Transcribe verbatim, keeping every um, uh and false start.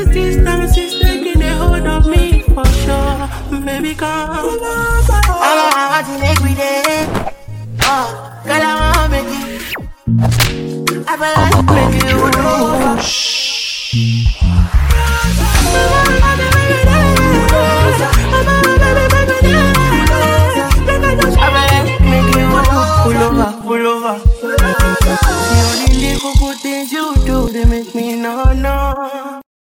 Cause this narcissist taking a hold of me for sure. Baby, come. I want to make me day. Oh, girl, I want to make it. I feel like